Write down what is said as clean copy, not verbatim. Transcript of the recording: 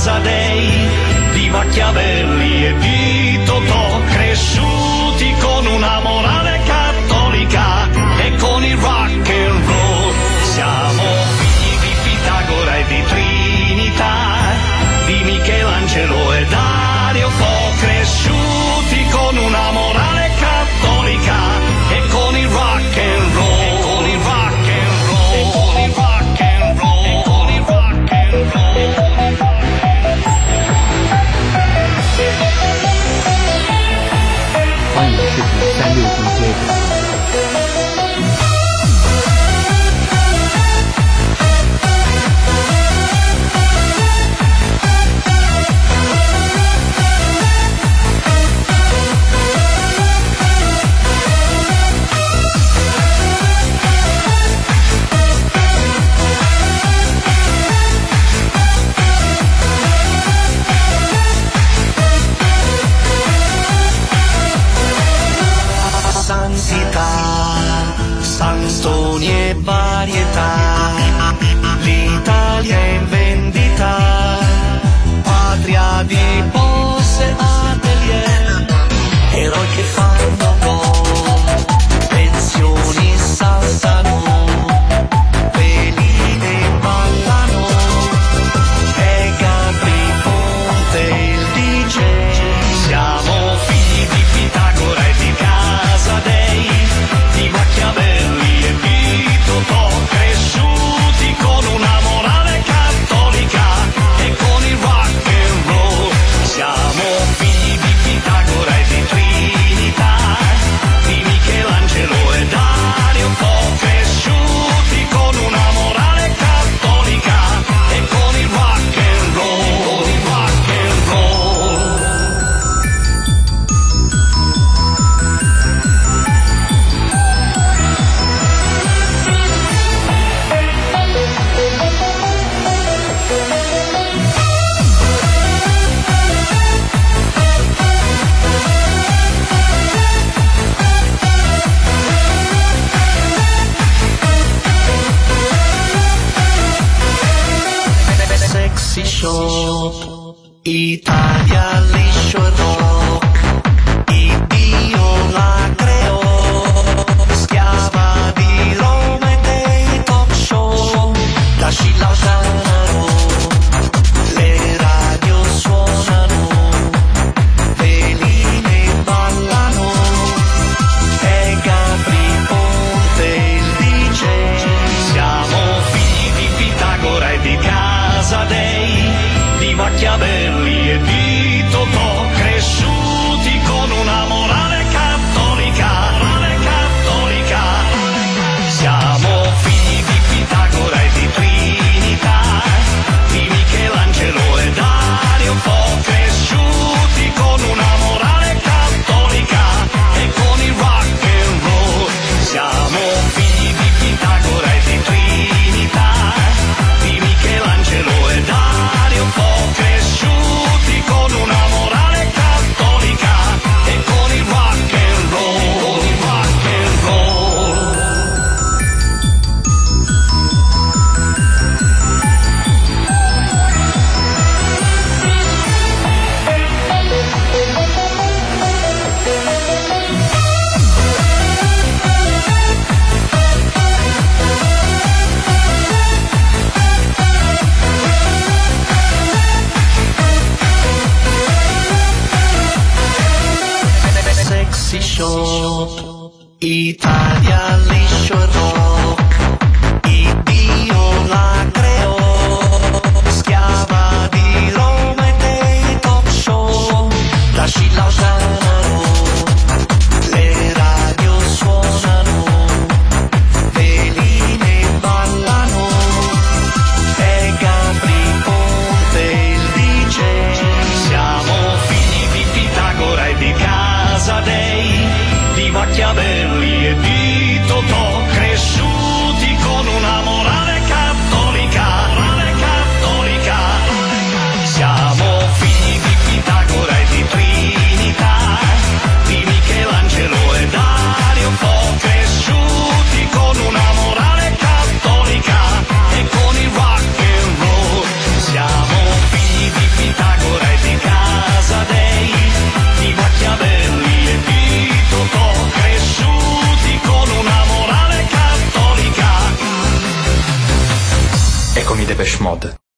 Casadei, di Machiavelli e di Totò, cresciuti con una morale cattolica e con il rock and roll. Siamo figli di Pitagora e di Trinità, di Michelangelo e Dario Fo, cresciuti con una morale cattolica e con il rock and roll. 欢迎视频36 DJ。 Santoni e varietà, l'Italia è in vendita, patria di Posse Atelier, eroi che fanno gol, pensioni saltano, veline ballano, e Gabri Ponte il DJ. Siamo figli di Pitagora e di Casadei, di Machiavelli e di Totò, cresciuti con una morale cattolica e con il rock and roll. Siamo figli di Pitagora e di Trinità, di Michelangelo e Dario Fo, cresciuti con una morale cattolica e con il rock and roll, il rock and roll. Sexy Shop, Italia liscio e rock, il Dio la creò, schiava di Roma e dei talk show, da Scilla Tanaro, le radio suonano, veline ballano, e Gabri Ponte il DJ. Siamo figli di Pitagora e di Casadei, di Machiavelli e di Totò, cresciuti con una morale cattolica, morale cattolica. Siamo figli di Pitagora e di Trinità, di Michelangelo e Dario Fo, cresciuti con una morale cattolica e con il rock and roll. Siamo figli di Pitagora e di Trinità, di Michelangelo e Dario Fo, cresciuti con una morale cattolica e con il rock and roll, il rock and roll. Sexy Shop, Italia liscio e rock, il Dio la creò, schiava di Roma e dei talk show, da Scilla Tanaro, le radio suonano, veline ballano, e Gabri Ponte il DJ. Siamo figli di Pitagora e di Casadei, di Machiavelli e di Totò, cresciuti con i Depeche Mode.